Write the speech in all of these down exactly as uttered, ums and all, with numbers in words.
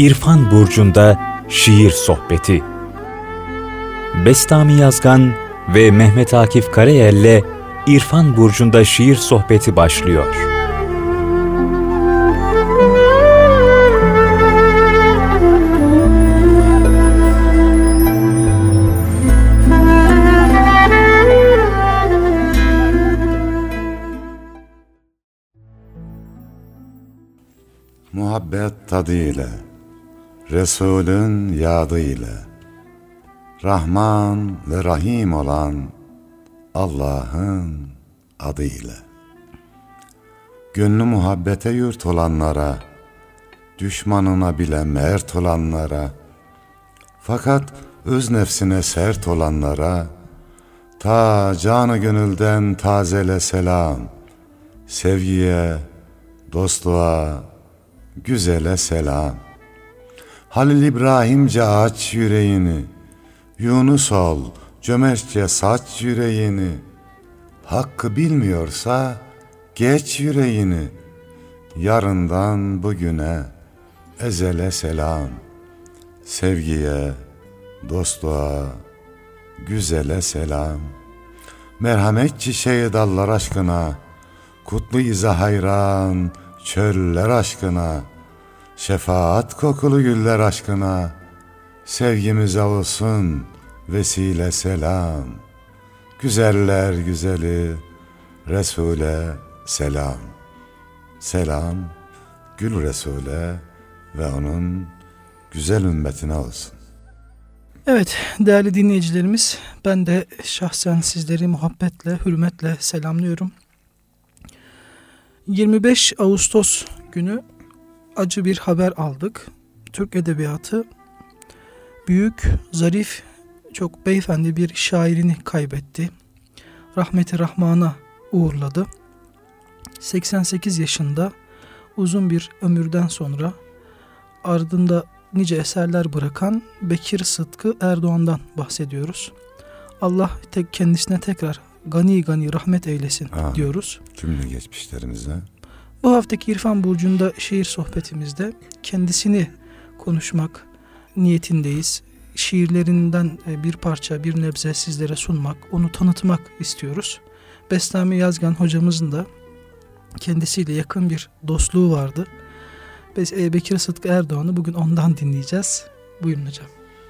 İrfan Burcu'nda şiir sohbeti. Bestami Yazgan ve Mehmet Akif Karayel'le İrfan Burcu'nda şiir sohbeti başlıyor. Muhabbet tadı ile, Resulün yadı ile, Rahman ve Rahim olan Allah'ın adı ile. Gönlü muhabbete yurt olanlara, düşmanına bile mert olanlara, fakat öz nefsine sert olanlara, ta canı gönülden tazele selam, sevgiye, dostluğa, güzele selam. Halil İbrahimce aç yüreğini, Yunus ol cömertçe saç yüreğini, hakkı bilmiyorsa geç yüreğini, yarından bugüne ezele selam. Sevgiye, dostluğa, güzele selam. Merhamet çiçeği dallar aşkına, kutlu iza hayran çöller aşkına, şefaat kokulu güller aşkına, sevgimize olsun vesile selam. Güzeller güzeli Resul'e selam. Selam Gül Resul'e ve onun güzel ümmetine olsun. Evet değerli dinleyicilerimiz, ben de şahsen sizleri muhabbetle, hürmetle selamlıyorum. yirmi beş Ağustos günü acı bir haber aldık. Türk edebiyatı büyük, zarif, çok beyefendi bir şairini kaybetti. Rahmeti Rahman'a uğurladı. seksen sekiz yaşında uzun bir ömürden sonra ardında nice eserler bırakan Bekir Sıtkı Erdoğan'dan bahsediyoruz. Allah tek kendisine tekrar gani gani rahmet eylesin Amin. diyoruz. Cümle geçmişlerimize. Bu haftaki İrfan Burcu'nda şiir sohbetimizde kendisini konuşmak niyetindeyiz. Şiirlerinden bir parça, bir nebze sizlere sunmak, onu tanıtmak istiyoruz. Bestami Yazgan hocamızın da kendisiyle yakın bir dostluğu vardı. Bekir Sıtkı Erdoğan'ı bugün ondan dinleyeceğiz. Buyurun hocam.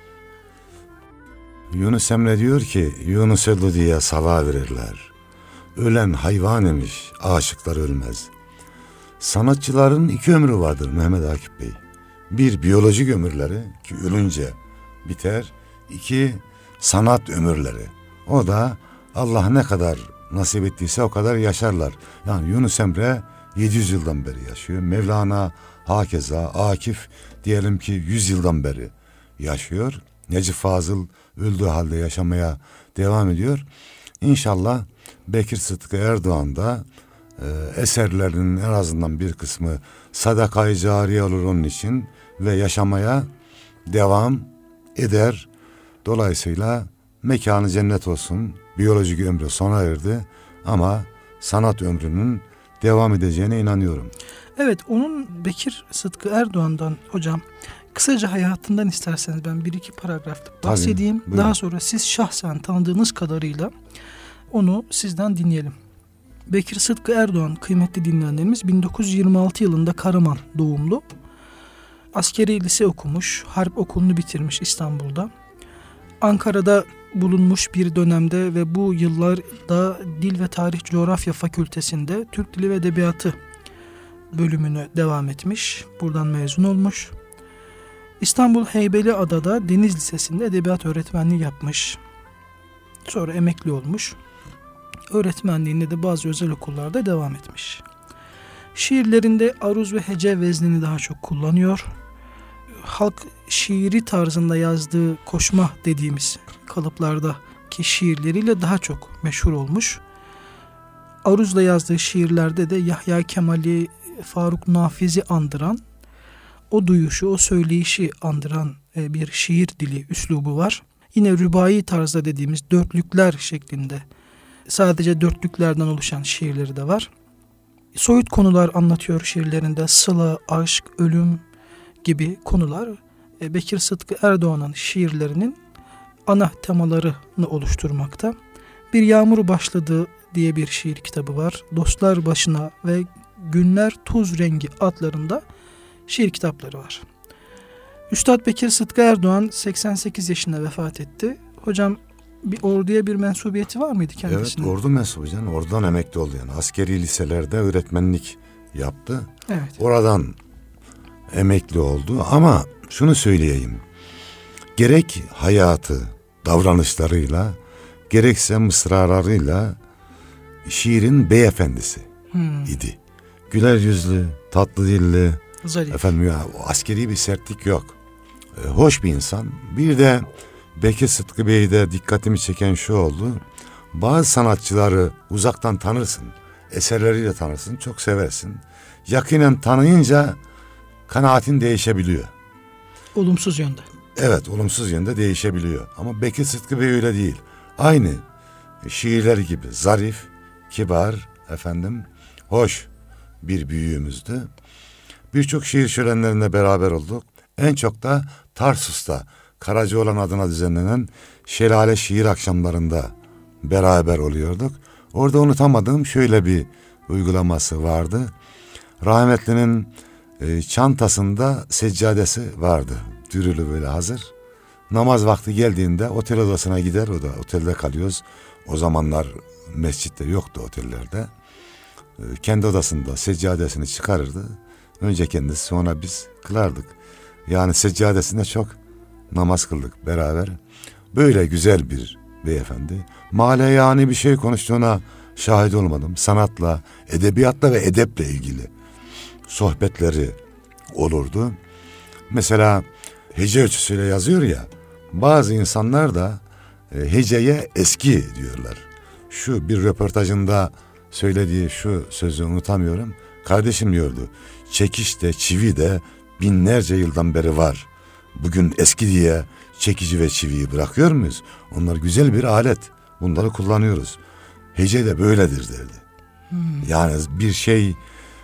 Yunus Emre diyor ki, Yunus öldü diye sala verirler. Ölen hayvan imiş, aşıklar ölmez. Sanatçıların iki ömrü vardır Mehmet Akif Bey. Bir, biyolojik ömürleri ki ölünce biter. İki, sanat ömürleri. O da Allah ne kadar nasip ettiyse o kadar yaşarlar. Yani Yunus Emre yedi yüz yıldan beri yaşıyor. Mevlana hakeza, Akif diyelim ki yüz yıldan beri yaşıyor. Necip Fazıl öldüğü halde yaşamaya devam ediyor. İnşallah Bekir Sıtkı Erdoğan da e, eserlerinin en azından bir kısmı sadaka-i cariye olur onun için ve yaşamaya devam eder. Dolayısıyla mekanı cennet olsun. Biyolojik ömrü sona erdi ama sanat ömrünün devam edeceğine inanıyorum. Evet, onun Bekir Sıtkı Erdoğan'dan hocam kısaca hayatından isterseniz ben bir iki paragrafta bahsedeyim. Tabii, daha sonra siz şahsen tanıdığınız kadarıyla onu sizden dinleyelim. Bekir Sıtkı Erdoğan, kıymetli dinleyenlerimiz, bin dokuz yüz yirmi altı yılında Karaman doğumlu. Askeri lise okumuş, harp okulunu bitirmiş İstanbul'da. Ankara'da bulunmuş bir dönemde ve bu yıllarda Dil ve Tarih Coğrafya Fakültesi'nde Türk Dili ve Edebiyatı bölümünü devam etmiş. Buradan mezun olmuş. İstanbul Heybeliada'da Deniz Lisesi'nde edebiyat öğretmenliği yapmış. Sonra emekli olmuş. Öğretmenliğinde de bazı özel okullarda devam etmiş. Şiirlerinde aruz ve hece veznini daha çok kullanıyor. Halk şiiri tarzında yazdığı koşma dediğimiz kalıplardaki şiirleriyle daha çok meşhur olmuş. Aruzla yazdığı şiirlerde de Yahya Kemal'i, Faruk Nafiz'i andıran, o duyuşu, o söyleyişi andıran bir şiir dili, üslubu var. Yine rübai tarzda dediğimiz dörtlükler şeklinde, sadece dörtlüklerden oluşan şiirleri de var. Soyut konular anlatıyor şiirlerinde. Sıla, aşk, ölüm gibi konular e, Bekir Sıtkı Erdoğan'ın şiirlerinin ana temalarını oluşturmakta. Bir Yağmur Başladı diye bir şiir kitabı var. Dostlar Başına ve Günler Tuz Rengi adlarında şiir kitapları var. Üstad Bekir Sıtkı Erdoğan seksen sekiz yaşında vefat etti. Hocam bir orduya bir mensubiyeti var mıydı kendisinin? Evet, ordu mensubu canım. Oradan emekli oldu yani. Askeri liselerde öğretmenlik yaptı. Evet. Oradan emekli oldu ama şunu söyleyeyim. Gerek hayatı, davranışlarıyla, gerekse mısralarıyla şiirin beyefendisi hmm. idi. Güler yüzlü, tatlı dilli, zarif. Efendim ya, askeri bir sertlik yok. Ee, hoş bir insan. Bir de Bekir Sıtkı Bey'de dikkatimi çeken şu oldu. Bazı sanatçıları uzaktan tanırsın. Eserleriyle tanırsın, çok seversin. Yakinen tanıyınca kanaatin değişebiliyor. Olumsuz yönde. Evet, olumsuz yönde değişebiliyor. Ama Bekir Sıtkı Bey öyle değil. Aynı şiirler gibi zarif, kibar, efendim, hoş bir büyüğümüzdü. Birçok şiir şölenlerinde beraber olduk. En çok da Tarsus'ta Karacaoğlan adına düzenlenen Şelale Şiir Akşamlarında beraber oluyorduk. Orada unutamadığım şöyle bir uygulaması vardı. Rahmetlinin e, çantasında seccadesi vardı. Dürülü böyle hazır. Namaz vakti geldiğinde otel odasına gider. O da otelde kalıyoruz. O zamanlar mescitte yoktu otellerde. E, kendi odasında seccadesini çıkarırdı. Önce kendisi, sonra biz kılardık. Yani seccadesinde çok namaz kıldık beraber. Böyle güzel bir beyefendi. Maleyani bir şey konuştuğuna şahit olmadım. Sanatla, edebiyatla ve edeple ilgili sohbetleri olurdu. Mesela hece ölçüsüyle yazıyor ya, bazı insanlar da e, heceye eski diyorlar. Şu bir röportajında söylediği şu sözü unutamıyorum. Kardeşim diyordu, çekiş de çivi de binlerce yıldan beri var. Bugün eski diye çekici ve çiviyi bırakıyor muyuz? Onlar güzel bir alet. Bunları kullanıyoruz. Hece de böyledir derdi. Hmm. Yani bir şey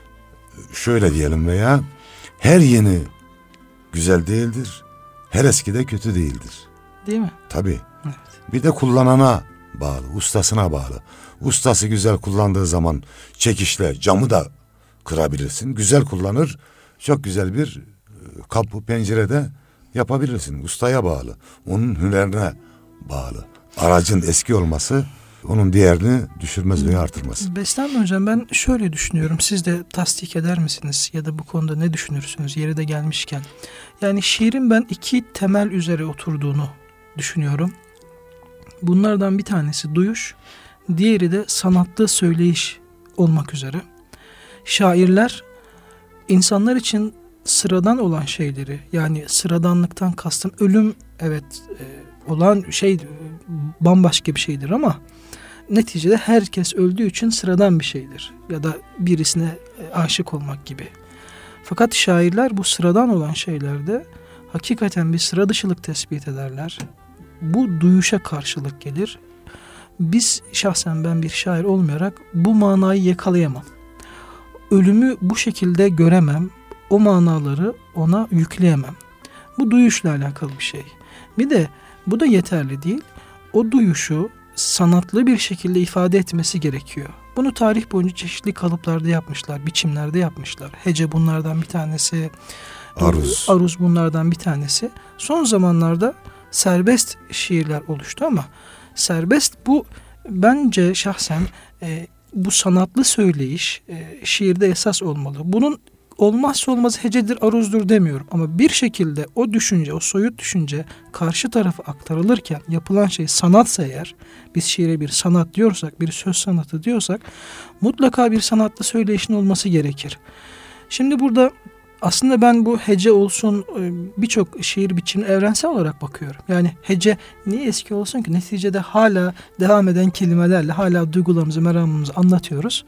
şöyle diyelim veya her yeni güzel değildir. Her eski de kötü değildir. Değil mi? Tabii. Evet. Bir de kullanana bağlı, ustasına bağlı. Ustası güzel kullandığı zaman çekişle camı da kırabilirsin. Güzel kullanır, çok güzel bir kapı, pencerede yapabilirsin. Ustaya bağlı. Onun hünerine bağlı. Aracın eski olması onun değerini düşürmez veya artırmaz. Beslenme hocam, ben şöyle düşünüyorum. Siz de tasdik eder misiniz? Ya da bu konuda ne düşünürsünüz yeri de gelmişken? Yani şiirin ben iki temel üzere oturduğunu düşünüyorum. Bunlardan bir tanesi duyuş, diğeri de sanatlı söyleyiş olmak üzere. Şairler insanlar için sıradan olan şeyleri, yani sıradanlıktan kastım ölüm, evet e, olan şey bambaşka bir şeydir ama neticede herkes öldüğü için sıradan bir şeydir. Ya da birisine aşık olmak gibi. Fakat şairler bu sıradan olan şeylerde hakikaten bir sıra dışılık tespit ederler. Bu duyuşa karşılık gelir. Biz, şahsen ben bir şair olmayarak bu manayı yakalayamam. Ölümü bu şekilde göremem. O manaları ona yükleyemem. Bu duyuşla alakalı bir şey. Bir de bu da yeterli değil. O duyuşu sanatlı bir şekilde ifade etmesi gerekiyor. Bunu tarih boyunca çeşitli kalıplarda yapmışlar, biçimlerde yapmışlar. Hece bunlardan bir tanesi, aruz, aruz bunlardan bir tanesi. Son zamanlarda serbest şiirler oluştu ama serbest bu bence şahsen e, bu sanatlı söyleyiş e, şiirde esas olmalı. Bunun olmazsa olmaz hecedir, aruzdur demiyorum. Ama bir şekilde o düşünce, o soyut düşünce karşı tarafa aktarılırken yapılan şey sanatsa eğer, biz şiire bir sanat diyorsak, bir söz sanatı diyorsak mutlaka bir sanatlı söyleyişin olması gerekir. Şimdi burada aslında ben bu hece olsun, birçok şiir biçimine evrensel olarak bakıyorum. Yani hece niye eski olsun ki? Neticede hala devam eden kelimelerle hala duygularımızı, meramımızı anlatıyoruz.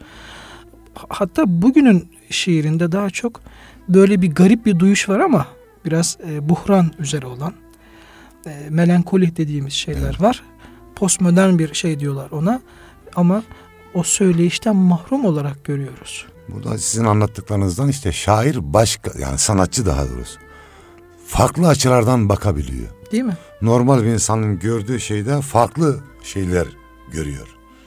Hatta bugünün şiirinde daha çok böyle bir garip bir duyuş var ama biraz e, buhran üzere olan e, melankoli dediğimiz şeyler evet. var. Postmodern bir şey diyorlar ona ama o söyleyişten mahrum olarak görüyoruz. Burada sizin anlattıklarınızdan işte şair başka, yani sanatçı daha doğrusu farklı açılardan bakabiliyor. Değil mi? Normal bir insanın gördüğü şeyde farklı şeyler görüyor.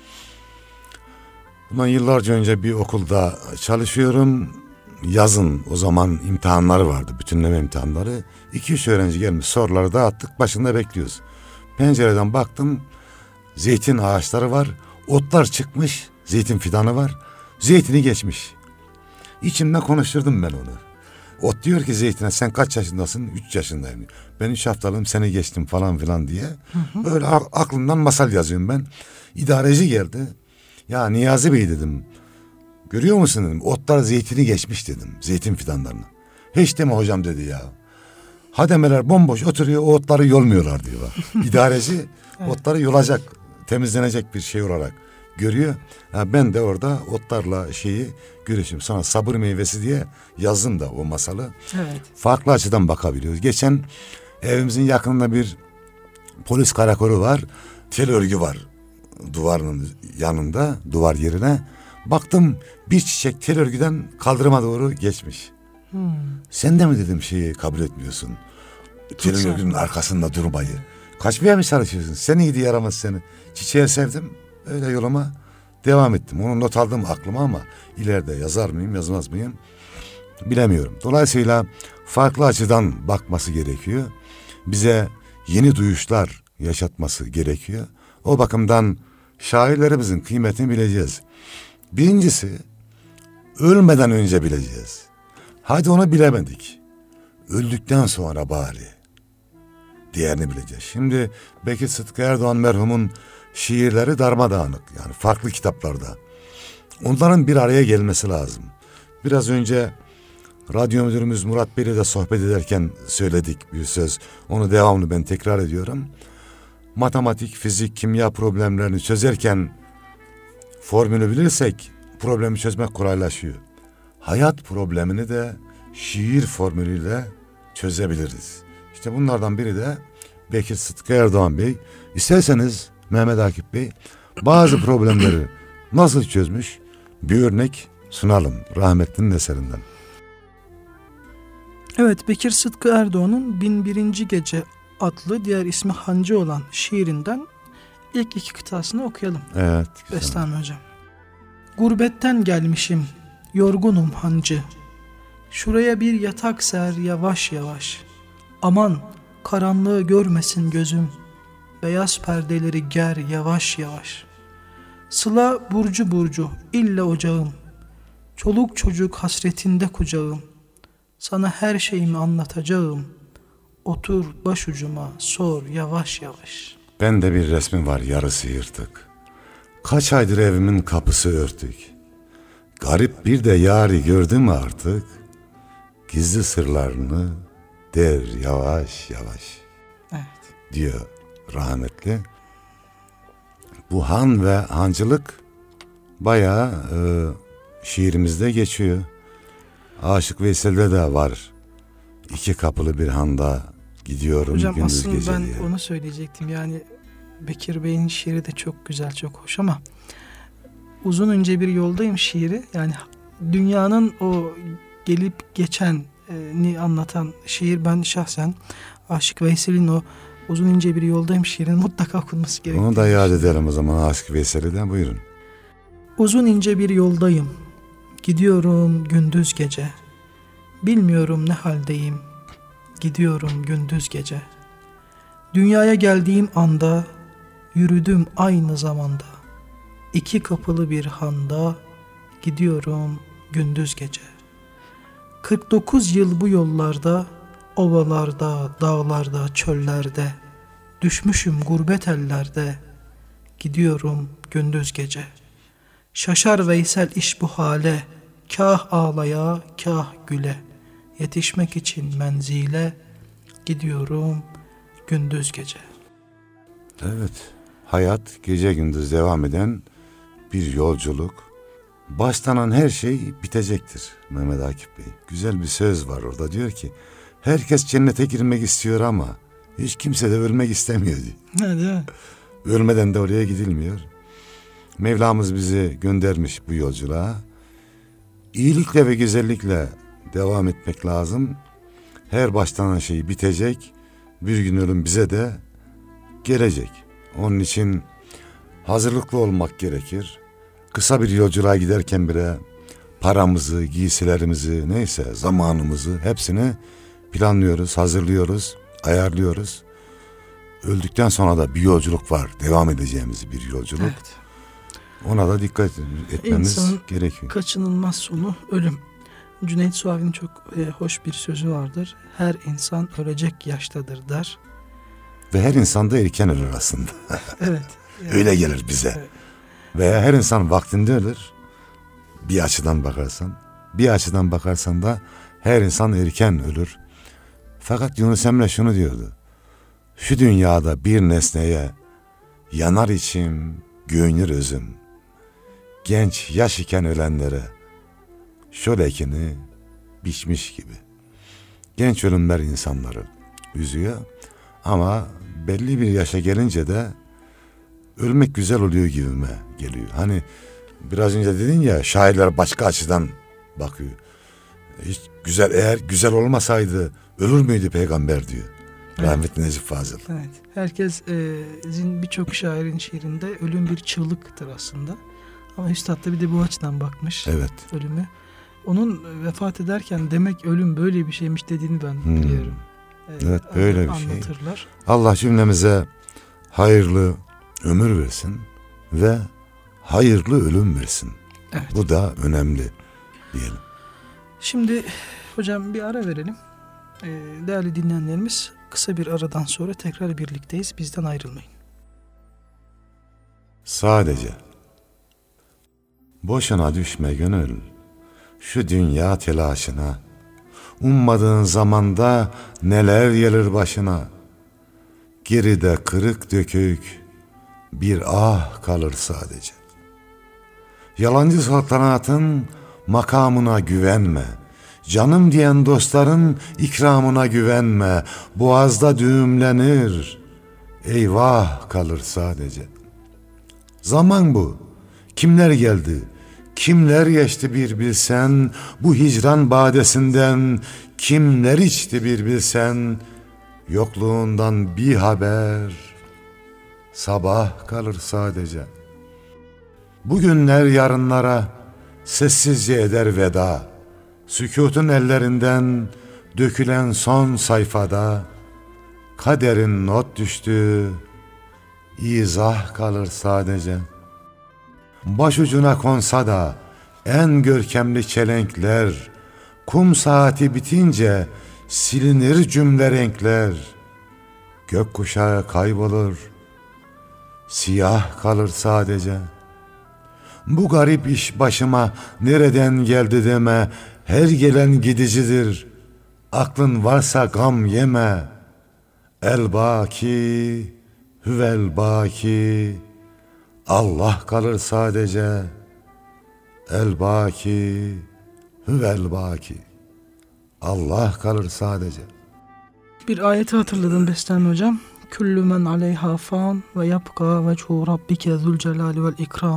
Bundan yıllarca önce bir okulda çalışıyorum. Yazın o zaman imtihanları vardı. Bütünleme imtihanları. iki üç öğrenci gelmiş, soruları dağıttık. Başında bekliyoruz. Pencereden baktım. Zeytin ağaçları var. Otlar çıkmış. Zeytin fidanı var. Zeytini geçmiş. İçimden konuşturdum ben onu. Ot diyor ki zeytine, sen kaç yaşındasın? üç yaşındayım. Ben üç haftalığım, seni geçtim falan filan diye. Hı hı. Böyle aklımdan masal yazıyorum ben. İdareci geldi. Ya Niyazi Bey dedim. Görüyor musun dedim. Otlar zeytini geçmiş dedim. Zeytin fidanlarını. Hiç deme hocam dedi ya. Hademeler bomboş oturuyor, o otları yolmuyorlar diyor. İdareci evet. Otları yolacak, temizlenecek bir şey olarak görüyor. Ha, ben de orada otlarla şeyi görüşüm. Sonra sabır meyvesi diye yazdım da o masalı. Evet. Farklı açıdan bakabiliyoruz. Geçen evimizin yakınında bir polis karakolu var. Tel örgü var duvarın yanında, duvar yerine. Baktım bir çiçek tel örgüden kaldırıma doğru geçmiş. Hmm. Sen de mi dedim şeyi kabul etmiyorsun? Tel örgünün arkasında durmayı. Kaçmaya mı çalışıyorsun? Seni gidi yaramaz seni. Çiçeği sevdim. Öyle yoluma devam ettim. Onu not aldım aklıma ama ileride yazar mıyım yazmaz mıyım bilemiyorum. Dolayısıyla farklı açıdan bakması gerekiyor. Bize yeni duyuşlar yaşatması gerekiyor. O bakımdan şairlerimizin kıymetini bileceğiz. Birincisi, ölmeden önce bileceğiz. Hadi onu bilemedik. Öldükten sonra bari diğerini bileceğiz. Şimdi Bekir Sıtkı Erdoğan merhumun şiirleri darmadağınık, yani farklı kitaplarda. Onların bir araya gelmesi lazım. Biraz önce radyo müdürümüz Murat Bey'le de sohbet ederken söyledik bir söz. Onu devamlı ben tekrar ediyorum. Matematik, fizik, kimya problemlerini çözerken formülü bilirsek problemi çözmek kolaylaşıyor. Hayat problemini de şiir formülüyle çözebiliriz. İşte bunlardan biri de Bekir Sıtkı Erdoğan Bey. İsterseniz Mehmet Akif Bey bazı problemleri nasıl çözmüş bir örnek sunalım rahmetlinin eserinden. Evet, Bekir Sıtkı Erdoğan'ın Bin Birinci Gece adlı, diğer ismi Hancı olan şiirinden ilk iki kıtasını okuyalım. Evet. Bestami hocam. Gurbetten gelmişim, yorgunum hancı. Şuraya bir yatak ser yavaş yavaş. Aman karanlığı görmesin gözüm. Beyaz perdeleri ger yavaş yavaş. Sıla burcu burcu illa ocağım. Çoluk çocuk hasretinde kucağım. Sana her şeyimi anlatacağım. Otur başucuma sor yavaş yavaş. Ben de bir resmi var yarısı yırtık. Kaç aydır evimin kapısı örtük. Garip bir de yari gördüm artık. Gizli sırlarını der yavaş yavaş. Evet. Diyor rahmetli. Bu han ve hancılık bayağı e, şiirimizde geçiyor. Aşık Veysel'de de var. İki kapılı bir handa gidiyorum hocam, gündüz gece ben diye. onu söyleyecektim. Yani Bekir Bey'in şiiri de çok güzel, çok hoş ama uzun ince bir yoldayım şiiri. Yani dünyanın o gelip geçeni anlatan şiir, ben şahsen Aşık Veysel'in o uzun ince bir yoldayım şiirin mutlaka okunması gerekiyor. Onu da yad edelim o zaman Aşık Veysel'den, buyurun. Uzun ince bir yoldayım, gidiyorum gündüz gece. Bilmiyorum ne haldeyim, gidiyorum gündüz gece. Dünyaya geldiğim anda, yürüdüm aynı zamanda. İki kapılı bir handa, gidiyorum gündüz gece. kırk dokuz yıl bu yollarda, ovalarda, dağlarda, çöllerde, düşmüşüm gurbet ellerde, gidiyorum gündüz gece. Şaşar Veysel iş bu hale, kah ağlaya, kah güle, yetişmek için menzile, gidiyorum gündüz gece. Evet, hayat gece gündüz devam eden bir yolculuk. Başlanan her şey bitecektir Mehmet Akif Bey. Güzel bir söz var orada, diyor ki herkes cennete girmek istiyor ama hiç kimse de ölmek istemiyor diyor. Ne diyor? Ölmeden de oraya gidilmiyor. Mevlamız bizi göndermiş bu yolculuğa. İyilikle ve güzellikle devam etmek lazım. Her başlanan şey bitecek. Bir gün ölüm bize de gelecek. Onun için hazırlıklı olmak gerekir. Kısa bir yolculuğa giderken bile paramızı, giysilerimizi, neyse zamanımızı hepsini planlıyoruz, hazırlıyoruz, ayarlıyoruz. Öldükten sonra da bir yolculuk var. Devam edeceğimiz bir yolculuk. Evet. Ona da dikkat etmemiz İnsanın gerekiyor. Kaçınılmaz sonu ölüm. Cüneyt Suavi'nin çok e, hoş bir sözü vardır. Her insan ölecek yaştadır der. Ve her insan da erken ölür aslında. Evet. Yani, öyle gelir bize. Evet. Veya her insan vaktinde ölür. Bir açıdan bakarsan. Bir açıdan bakarsan da her insan erken ölür. Fakat Yunus Emre şunu diyordu. Şu dünyada bir nesneye yanar içim, göğünür özüm. Genç yaş iken ölenlere şöyle ekini biçmiş gibi. Genç ölümler insanları üzüyor. Ama belli bir yaşa gelince de ölmek güzel oluyor gibime geliyor. Hani biraz önce dedin ya, şairler başka açıdan bakıyor. Hiç güzel, eğer güzel olmasaydı ölür müydü peygamber diyor. Evet. Rahmetli Necip Fazıl. Evet. Herkesin, birçok şairin şiirinde ölüm bir çığlıktır aslında. Ama Üstad da bir de bu açıdan bakmış. Evet. Ölümü. Onun vefat ederken demek ölüm böyle bir şeymiş dediğini ben hmm. biliyorum. Evet, evet böyle bir şey. Anlatırlar. Allah cümlemize hayırlı ömür versin ve hayırlı ölüm versin. Evet. Bu da önemli diyelim. Şimdi hocam bir ara verelim. Ee, değerli dinleyenlerimiz, kısa bir aradan sonra tekrar birlikteyiz. Bizden ayrılmayın. Sadece boşuna düşme gönül şu dünya telaşına. Ummadığın zamanda neler gelir başına. Geride kırık dökük bir ah kalır sadece. Yalancı saltanatın makamına güvenme. Canım diyen dostların ikramına güvenme. Boğazda düğümlenir, eyvah kalır sadece. Zaman bu. Kimler geldi, kimler geçti bir bilsen. Bu hicran badesinden kimler içti bir bilsen. Yokluğundan bir haber, sabah kalır sadece. Bugünler yarınlara sessizce eder veda. Sükûtun ellerinden dökülen son sayfada kaderin not düştü, izah kalır sadece. Başucuna konsa da en görkemli çelenkler, kum saati bitince silinir cümle renkler. Gökkuşağı kaybolur, siyah kalır sadece. Bu garip iş başıma nereden geldi deme, her gelen gidicidir, aklın varsa gam yeme. El baki, hüvel baki, Allah kalır sadece. El baki, hüvel baki, Allah kalır sadece. Bir ayeti hatırladım Bestami hocam. Küllü men aleyha fan ve yapka veçhu rabbike zülcelali vel ikram.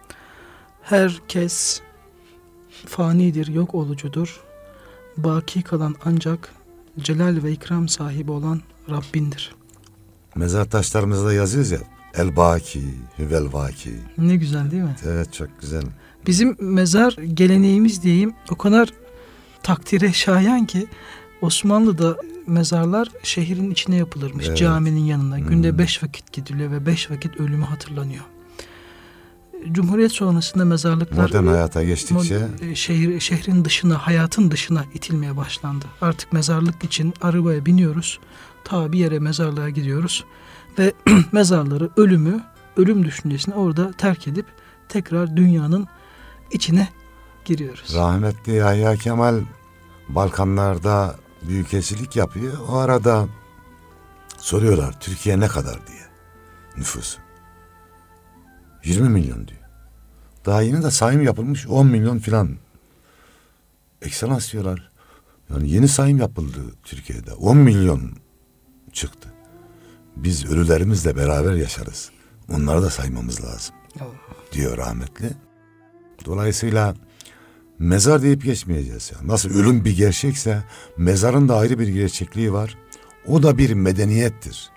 Herkes fanidir, yok olucudur. Baki kalan ancak celal ve ikram sahibi olan Rabbindir. Mezar taşlarımızda yazıyoruz ya, el baki, hüvel baki. Ne güzel değil mi? Evet, çok güzel. Bizim mezar geleneğimiz diyeyim o kadar takdire şayan ki Osmanlı'da mezarlar şehrin içine yapılırmış, evet. Caminin yanına. Hmm. Günde beş vakit gidiliyor ve beş vakit ölümü hatırlanıyor. Cumhuriyet sonrasında mezarlıklar modern hayata geçtikçe şehir, şehrin dışına, hayatın dışına itilmeye başlandı. Artık mezarlık için arabaya biniyoruz. Ta bir yere mezarlığa gidiyoruz ve mezarları, ölümü, ölüm düşüncesini orada terk edip tekrar dünyanın içine giriyoruz. Rahmetli Yahya Kemal Balkanlarda büyükelçilik yapıyor. O arada soruyorlar Türkiye ne kadar diye nüfusu. yirmi milyon diyor. Daha yeni de sayım yapılmış on milyon filan. Ekselans diyorlar. Yani yeni sayım yapıldı Türkiye'de. on milyon çıktı. Biz ölülerimizle beraber yaşarız. Onları da saymamız lazım. Oh. Diyor rahmetli. Dolayısıyla mezar deyip geçmeyeceğiz. Yani nasıl ölüm bir gerçekse mezarın da ayrı bir gerçekliği var. O da bir medeniyettir.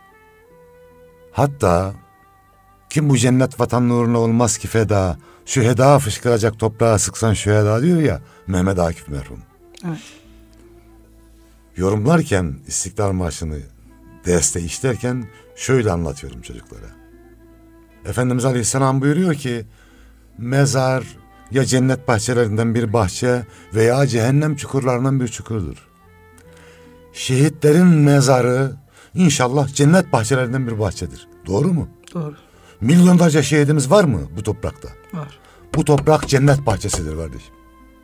Hatta kim bu cennet vatan uğruna olmaz ki feda, şüheda fışkıracak toprağa sıksan şüheda diyor ya Mehmet Akif merhum. Evet. Yorumlarken İstiklal Marşı'nı derste işlerken şöyle anlatıyorum çocuklara. Efendimiz Aleyhisselam buyuruyor ki mezar ya cennet bahçelerinden bir bahçe veya cehennem çukurlarından bir çukurdur. Şehitlerin mezarı inşallah cennet bahçelerinden bir bahçedir. Doğru mu? Doğru. Milyonlarca şehidimiz var mı bu toprakta? Var. Bu toprak cennet bahçesidir kardeşim.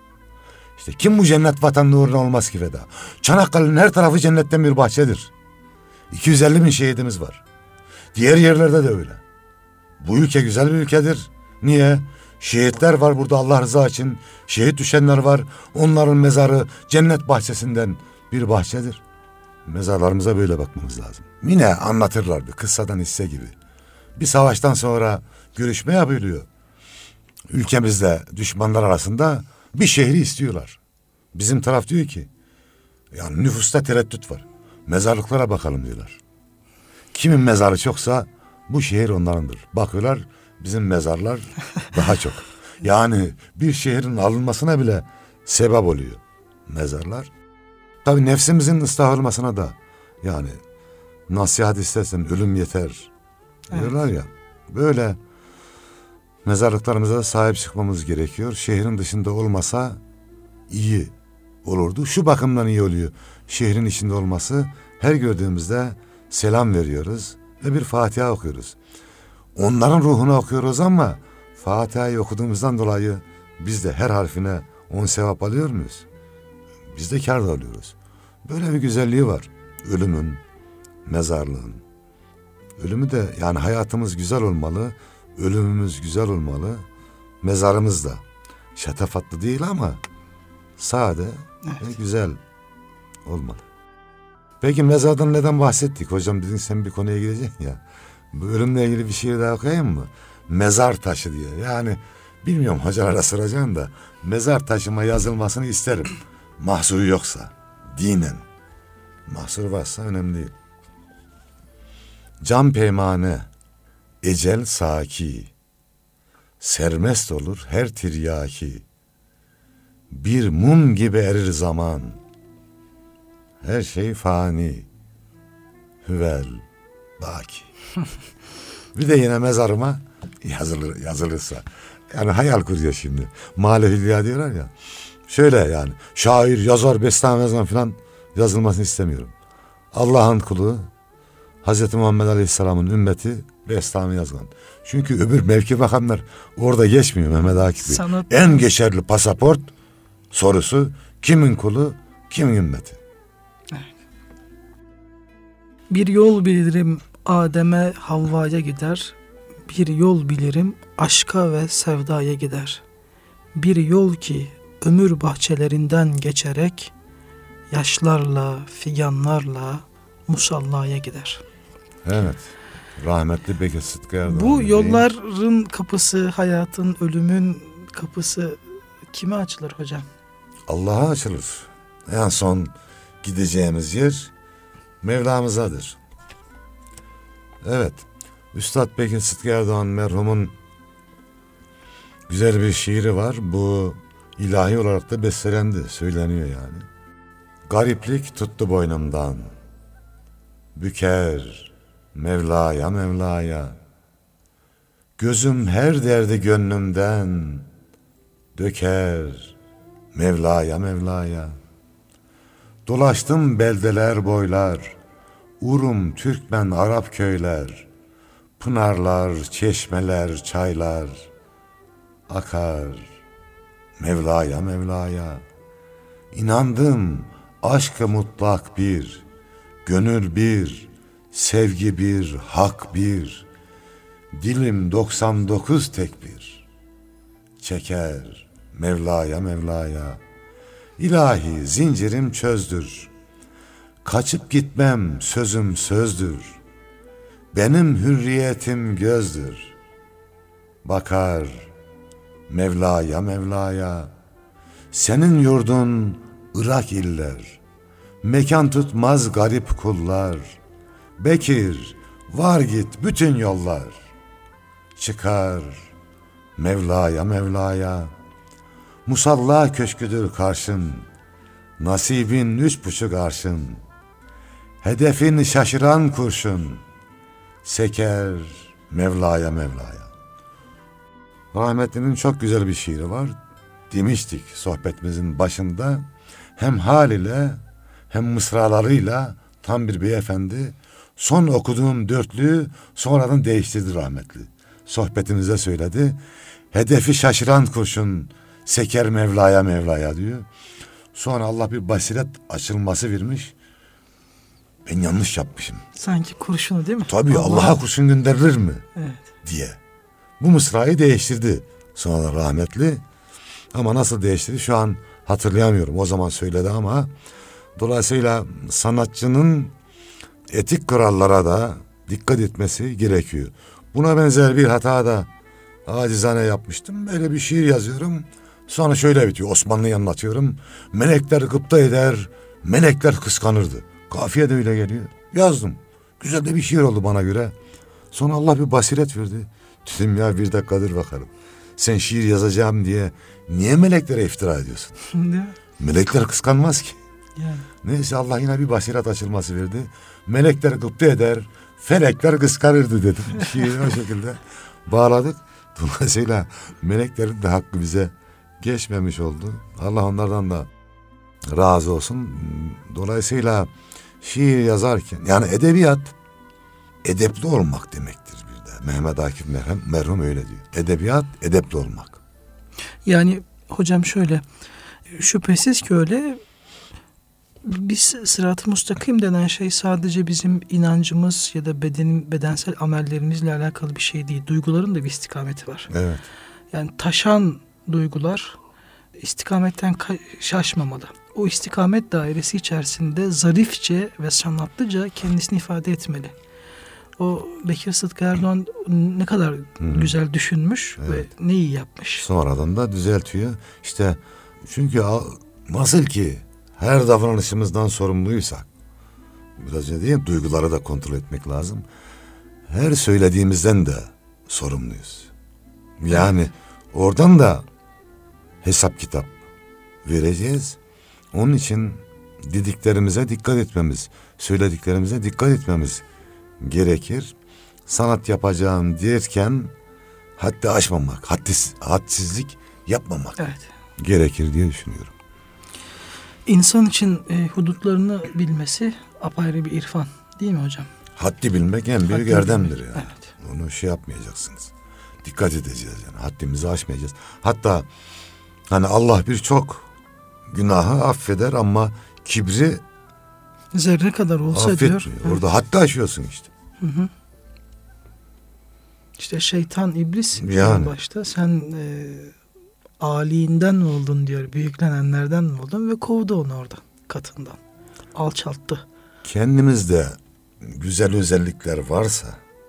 İşte kim bu cennet vatanı uğruna olmaz ki feda? Çanakkale'nin her tarafı cennetten bir bahçedir. iki yüz elli bin şehidimiz var. Diğer yerlerde de öyle. Bu ülke güzel bir ülkedir. Niye? Şehitler var burada Allah rızası için. Şehit düşenler var. Onların mezarı cennet bahçesinden bir bahçedir. Mezarlarımıza böyle bakmamız lazım. Yine anlatırlardı kıssadan hisse gibi. Bir savaştan sonra görüşme yapılıyor. Ülkemizde düşmanlar arasında bir şehri istiyorlar. Bizim taraf diyor ki yani nüfusta tereddüt var. Mezarlıklara bakalım diyorlar. Kimin mezarı çoksa bu şehir onlarındır. Bakıyorlar bizim mezarlar daha çok. Yani bir şehrin alınmasına bile sebep oluyor mezarlar. Tabii nefsimizin ıslah olmasına da yani nasihat istersen ölüm yeter diyorlar evet. Ya. Böyle mezarlıklarımıza sahip çıkmamız gerekiyor. Şehrin dışında olmasa iyi olurdu. Şu bakımdan iyi oluyor. Şehrin içinde olması her gördüğümüzde selam veriyoruz ve bir Fatiha okuyoruz. Onların ruhunu okuyoruz ama Fatiha'yı okuduğumuzdan dolayı biz de her harfine on sevap alıyor muyuz? Biz de kâr da alıyoruz. Böyle bir güzelliği var. Ölümün, mezarlığın. Ölümü de yani hayatımız güzel olmalı. Ölümümüz güzel olmalı. Mezarımız da şatafatlı değil ama sade evet. Ve güzel olmalı. Peki mezardan neden bahsettik? Hocam dedin sen bir konuya gireceksin ya. Bu ölümle ilgili bir şiir daha okuyayım mı? Mezar taşı diye. Yani bilmiyorum hocalara soracağım da mezar taşıma yazılmasını isterim. Mahsuru yoksa dinen. Mahsur varsa önemli değil. Can peymane, ecel saki, sermest olur her tiryaki. Bir mum gibi erir zaman, her şey fani, hüvel baki. Bir de yine mezarıma yazılır, yazılırsa. Yani hayal kuruyor şimdi. Male Hülya diyorlar ya. Şöyle yani şair, yazar, bestane yazan falan yazılmasını istemiyorum. Allah'ın kulu, Hazreti Muhammed Aleyhisselam'ın ümmeti bestane yazgan. Çünkü öbür mevki makamlar orada geçmiyor Mehmet Akif Bey. Sanat... En geçerli pasaport sorusu kimin kulu, kimin ümmeti? Evet. Bir yol bilirim Adem'e Havva'ya gider. Bir yol bilirim aşka ve sevdaya gider. Bir yol ki ömür bahçelerinden geçerek yaşlarla, figanlarla musallaya gider. Evet. Rahmetli Bekir Sıtkı Erdoğan. Bu yolların kapısı, hayatın, ölümün kapısı kime açılır hocam? Allah'a açılır. En son gideceğimiz yer Mevlamızadır. Evet. Üstad Bekir Sıtkı Erdoğan merhumun güzel bir şiiri var. Bu ilahi olarak da bestelendi. Söyleniyor yani. Gariplik tuttu boynumdan. Büker Mevla'ya Mevla'ya. Gözüm her derdi gönlümden. Döker Mevla'ya Mevla'ya. Dolaştım beldeler boylar. Urum Türkmen Arap köyler. Pınarlar, çeşmeler, çaylar. Akar Mevla'ya Mevla'ya. İnandım aşk-ı mutlak bir, gönül bir, sevgi bir, hak bir. Dilim doksan dokuz tekbir. Çeker Mevla'ya Mevla'ya. İlahi zincirim çözdür. Kaçıp gitmem sözüm sözdür. Benim hürriyetim gözdür. Bakar Mevla'ya Mevla'ya. Senin yurdun Irak iller, mekan tutmaz garip kullar. Bekir, var git bütün yollar. Çıkar Mevla'ya Mevla'ya. Musalla köşküdür karşın, nasibin üç buçuk arşın. Hedefin şaşıran kurşun, seker Mevla'ya Mevla'ya. Rahmetlinin çok güzel bir şiiri var. Demiştik sohbetimizin başında, hem hal ile hem mısralarıyla tam bir beyefendi. Son okuduğum dörtlüğü sonradan değiştirdi rahmetli. Sohbetimizde söyledi. Hedefi şaşıran kurşun, seker Mevla'ya Mevla'ya diyor. Sonra Allah bir basiret açılması vermiş. Ben yanlış yapmışım. Sanki kurşunu değil mi? Tabii Allah. Allah'a kurşun gönderilir mi? Evet. Diye. Bu mısrayı değiştirdi sonra rahmetli. Ama nasıl değiştirdi şu an hatırlayamıyorum. O zaman söyledi ama dolayısıyla sanatçının etik kurallara da dikkat etmesi gerekiyor. Buna benzer bir hata da acizane yapmıştım. Böyle bir şiir yazıyorum. Sonra şöyle bitiyor. Osmanlı'yı anlatıyorum. Melekler gıpta eder, melekler kıskanırdı. Kafiye de öyle geliyor. Yazdım. Güzel de bir şiir oldu bana göre. Sonra Allah bir basiret verdi. Dedim ya bir dakikadır bakalım. Sen şiir yazacağım diye niye meleklere iftira ediyorsun? Melekler kıskanmaz ki. Yani. Neyse Allah yine bir basiret açılması verdi. Melekler gıpta eder, felekler kıskanırdı dedim. Şiiri o şekilde bağladık. Dolayısıyla meleklerin de hakkı bize geçmemiş oldu. Allah onlardan da razı olsun. Dolayısıyla şiir yazarken yani edebiyat edepli olmak demektir bir de. Mehmet Akif merhum, merhum öyle diyor. Edebiyat edepli olmak. Yani hocam şöyle, şüphesiz ki öyle. Biz sırat-ı müstakim denen şey sadece bizim inancımız ya da bedenin, bedensel amellerimizle alakalı bir şey değil. Duyguların da bir istikameti var. Evet. Yani taşan duygular istikametten şaşmamalı. O istikamet dairesi içerisinde zarifçe ve sanatlıca kendisini ifade etmeli. O Bekir Sıtkı Erdoğan ne kadar Hı-hı. güzel düşünmüş evet. ve ne iyi yapmış. Sonradan da düzeltiyor. İşte çünkü nasıl ki her davranışımızdan sorumluysak, biraz önce diyeyim, duyguları da kontrol etmek lazım. Her söylediğimizden de sorumluyuz. Yani evet. oradan da hesap kitap vereceğiz. Onun için dediklerimize dikkat etmemiz, söylediklerimize dikkat etmemiz gerekir. Sanat yapacağım derken haddi aşmamak, haddiz, hadsizlik yapmamak evet. gerekir diye düşünüyorum. İnsan için e, hudutlarını bilmesi apayrı bir irfan değil mi hocam? Haddi bilmek en büyük haddi erdemdir yani. Evet. Onu şey yapmayacaksınız. Dikkat edeceğiz yani. Haddimizi aşmayacağız. Hatta hani Allah birçok günahı affeder ama kibri zerre kadar olsa diyor. Orada evet. haddi aşıyorsun işte. Hı hı. İşte şeytan, iblis yani. başta sen e, aliğinden mi oldun diyor, büyüklenenlerden mi oldun ve kovdu onu oradan, katından. Alçalttı. Kendimizde güzel özellikler varsa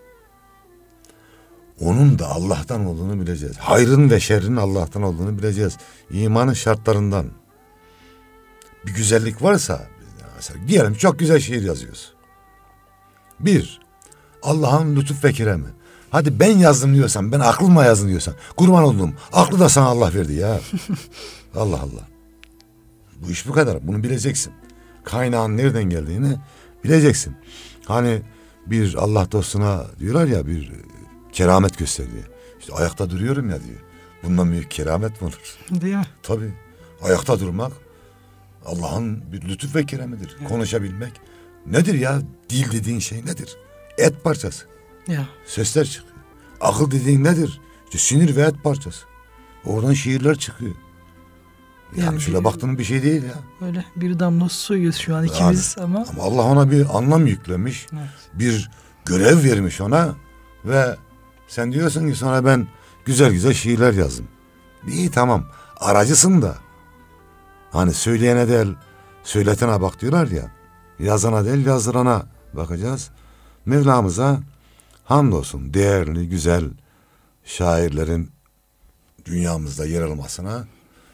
onun da Allah'tan olduğunu bileceğiz. Hayrın ve şerrin Allah'tan olduğunu bileceğiz. İmanın şartlarından bir güzellik varsa mesela diyelim çok güzel şiir yazıyoruz. Bir, Allah'ın lütuf ve keremi. Hadi ben yazdım diyorsan, ben aklımla yazdım diyorsan, kurban oldum. Aklı da sana Allah verdi ya. Allah Allah. Bu iş bu kadar. Bunu bileceksin. Kaynağın nereden geldiğini bileceksin. Hani bir Allah dostuna diyorlar ya bir keramet gösteriyor. İşte ayakta duruyorum ya diyor. Bundan büyük keramet mi olur? Değil mi? Tabii. Ayakta durmak Allah'ın bir lütuf ve keremidir. Evet. Konuşabilmek. Nedir ya? Dil dediğin şey nedir? Et parçası. Ya. Sesler çıkıyor. Akıl dediğin nedir? İşte sinir ve et parçası. Oradan şiirler çıkıyor. Yani, yani şöyle bir, baktığın bir şey değil ya. Öyle bir damla suyuz şu an ikimiz yani, ama. Ama Allah ona bir anlam yüklemiş. Evet. Bir görev vermiş ona. Ve sen diyorsun ki sonra ben güzel güzel şiirler yazdım. İyi tamam. Aracısın da. Hani söyleyene değil, söyletene bak diyorlar ya. Yazana değil, yazdırana bakacağız. Mevlamıza hamdolsun değerli, güzel şairlerin dünyamızda yer almasına.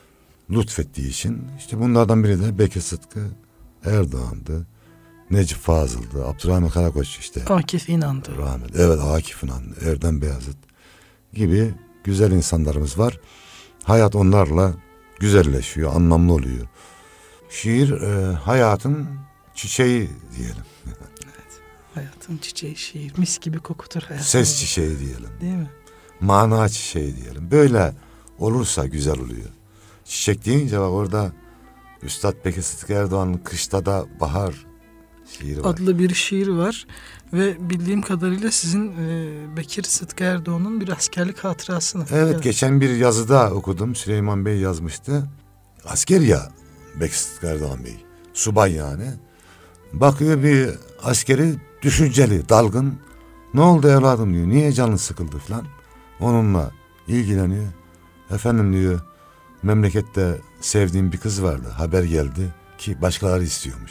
lütfettiği için. İşte bunlardan biri de Bekir Sıtkı Erdoğan'dı. Necip Fazıl'dı. Abdurrahman Karakoç işte. Akif İnan'dı. Rahmet. Evet, Akif İnan'dı. Erdem Beyazıt gibi güzel insanlarımız var. Hayat onlarla güzelleşiyor, anlamlı oluyor. Şiir e, hayatın çiçeği diyelim. Evet. Hayatın çiçeği şiir. Mis gibi kokutur hayatın. Ses çiçeği diyelim. Değil mi? Mana çiçeği diyelim. Böyle olursa güzel oluyor. Çiçek deyince bak orada Üstad Bekir Sıtkı Erdoğan'ın Kışta da Bahar şiiri var. Adlı bir şiir var ve bildiğim kadarıyla sizin e, Bekir Sıtkı Erdoğan'ın bir askerlik hatırasını. Evet, evet, geçen bir yazıda okudum. Süleyman Bey yazmıştı. Asker ya Bekir Sıtkı Erdoğan Bey. Subay yani. Bakıyor bir askeri düşünceli, dalgın. Ne oldu evladım diyor. Niye canın sıkıldı falan. Onunla ilgileniyor. Efendim diyor, memlekette sevdiğim bir kız vardı. Haber geldi ki başkaları istiyormuş.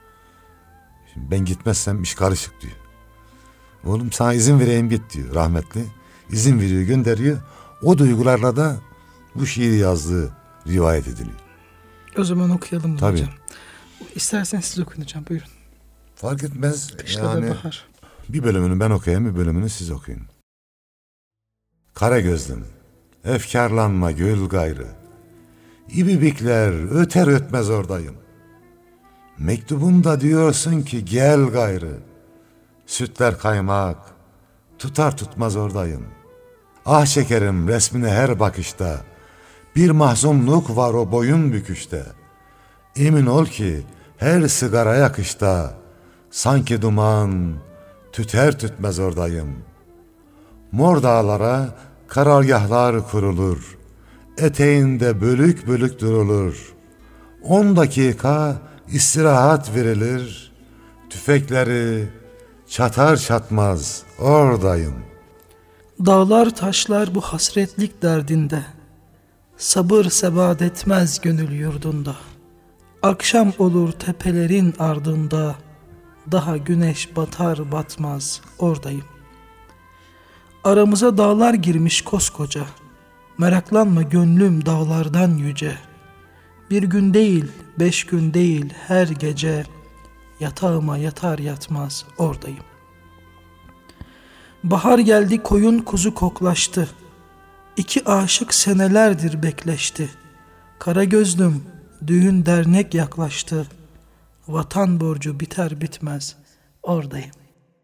Şimdi ben gitmezsem iş karışık diyor. Oğlum sana izin vereyim git diyor rahmetli. İzin veriyor, gönderiyor. O duygularla da bu şiiri yazdığı rivayet ediliyor. O zaman okuyalım Tabii. hocam. İsterseniz siz okuyun hocam, buyurun. Fark etmez. Kışta yani da bahar. Bir bölümünü ben okuyayım, bir bölümünü siz okuyun. Kara gözlüm, efkarlanma gül gayrı. İbibikler öter ötmez oradayım. Mektubunda diyorsun ki gel gayrı. Sütler kaymak, tutar tutmaz oradayım. Ah şekerim resmine her bakışta. Bir mahzunluk var o boyun büküşte. Emin ol ki her sigara yakışta. Sanki duman tüter tütmez oradayım. Mor dağlara karargahlar kurulur. Eteğinde bölük bölük durulur. On dakika istirahat verilir. Tüfekleri çatar çatmaz oradayım. Dağlar taşlar bu hasretlik derdinde. Sabır sebat etmez gönül yurdunda. Akşam olur tepelerin ardında. Daha güneş batar batmaz oradayım. Aramıza dağlar girmiş koskoca. Meraklanma gönlüm dağlardan yüce. Bir gün değil, beş gün değil, her gece yatağıma yatar yatmaz oradayım. Bahar geldi, koyun kuzu koklaştı. İki aşık senelerdir bekleşti. Kara gözlüm, düğün dernek yaklaştı. Vatan borcu biter bitmez oradayım.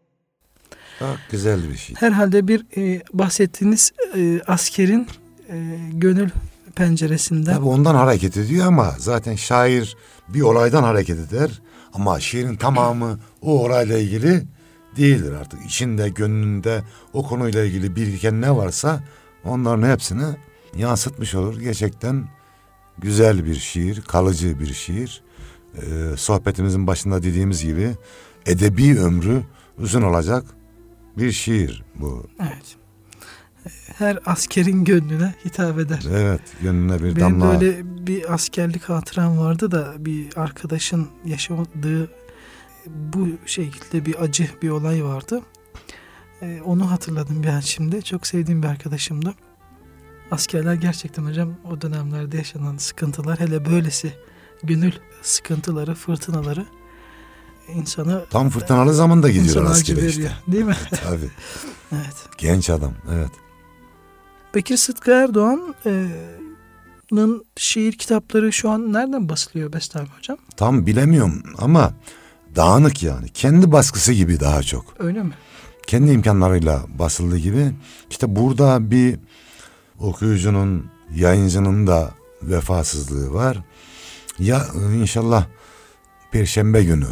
Çok güzel bir şey. Herhalde bir e, bahsettiğiniz e, askerin e, gönül penceresinden. Tabii ondan hareket ediyor ama zaten şair bir olaydan hareket eder. Ama şiirin tamamı o olayla ilgili değildir artık. İçinde, gönlünde o konuyla ilgili biriken ne varsa onların hepsini yansıtmış olur. Gerçekten güzel bir şiir, kalıcı bir şiir. Ee, sohbetimizin başında dediğimiz gibi edebi ömrü uzun olacak bir şiir bu. Evet. Her askerin gönlüne hitap eder. Evet, gönlüne bir Benim damla. Benim böyle bir askerlik hatıram vardı da bir arkadaşın yaşadığı bu şekilde bir acı bir olay vardı. Ee, onu hatırladım bir an şimdi. Çok sevdiğim bir arkadaşımdı. Askerler gerçekten hocam o dönemlerde yaşanan sıkıntılar, hele böylesi gönül sıkıntıları, fırtınaları insanı tam fırtınalı zamanda gidiyor insana askere acı işte. veriyor, değil mi? Tabii. Evet. Genç adam, evet. Bekir Sıtkı Erdoğan'ın şiir kitapları şu an nereden basılıyor Bestami hocam? Tam bilemiyorum ama dağınık yani. Kendi baskısı gibi daha çok. Öyle mi? Kendi imkanlarıyla basıldığı gibi. İşte burada bir okuyucunun, yayıncının da vefasızlığı var. Ya inşallah Perşembe günü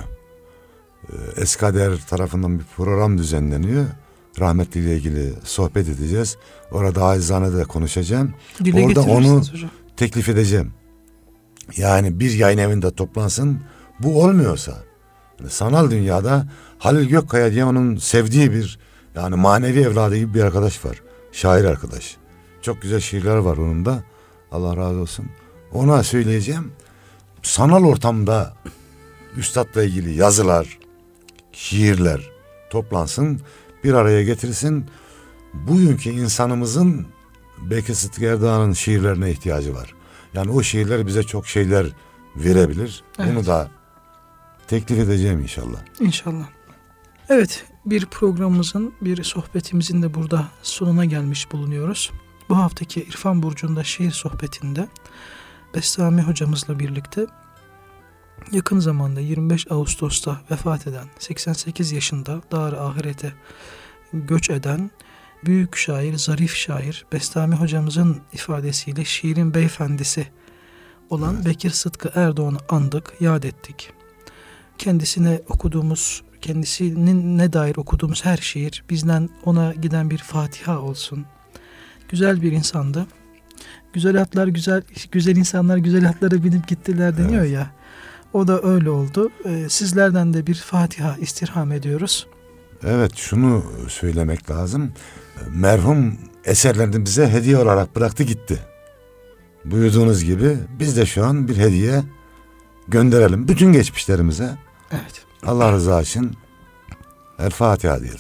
Eskader tarafından bir program düzenleniyor. Rahmetliyle ilgili sohbet edeceğiz. Orada acizane de konuşacağım. Dile Orada onu hocam. teklif edeceğim. Yani bir yayın evinde toplansın. Bu olmuyorsa yani sanal dünyada Halil Gökkaya diye onun sevdiği bir yani manevi evladı gibi bir arkadaş var. Şair arkadaş. Çok güzel şiirler var onun da. Allah razı olsun. Ona söyleyeceğim. Sanal ortamda üstadla ilgili yazılar, şiirler toplansın, bir araya getirsin. Bugünkü insanımızın Bekir Sıtkı Erdoğan'ın şiirlerine ihtiyacı var. Yani o şiirler bize çok şeyler verebilir. Evet. Bunu da teklif edeceğim inşallah. İnşallah. Evet, bir programımızın, bir sohbetimizin de burada sonuna gelmiş bulunuyoruz. Bu haftaki İrfan Burcu'nda şiir sohbetinde Bestami hocamızla birlikte yakın zamanda yirmi beş Ağustos'ta vefat eden, seksen sekiz yaşında dar-ı ahirete göç eden büyük şair, zarif şair, Bestami hocamızın ifadesiyle şiirin beyefendisi olan evet. Bekir Sıtkı Erdoğan'ı andık, yad ettik. Kendisine okuduğumuz, kendisinin ne dair okuduğumuz her şiir bizden ona giden bir Fatiha olsun. Güzel bir insandı. Güzel atlar, güzel güzel insanlar güzel atlara binip gittiler deniyor evet. ya. O da öyle oldu. Ee, sizlerden de bir Fatiha istirham ediyoruz. Evet, şunu söylemek lazım. Merhum eserlerini bize hediye olarak bıraktı gitti. Buyurduğunuz gibi biz de şu an bir hediye gönderelim bütün geçmişlerimize. Evet. Allah rızası için El Fatiha diyelim.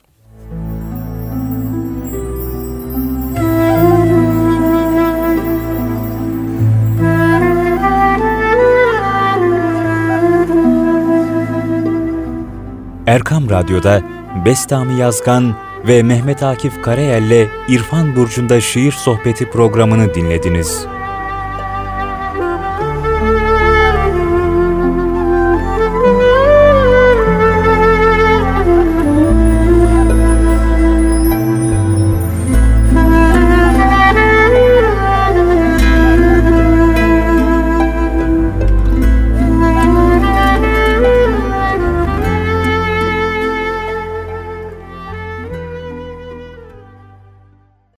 Erkam Radyo'da Bestami Yazgan ve Mehmet Akif Karayel'le İrfan Burcu'nda şiir sohbeti programını dinlediniz.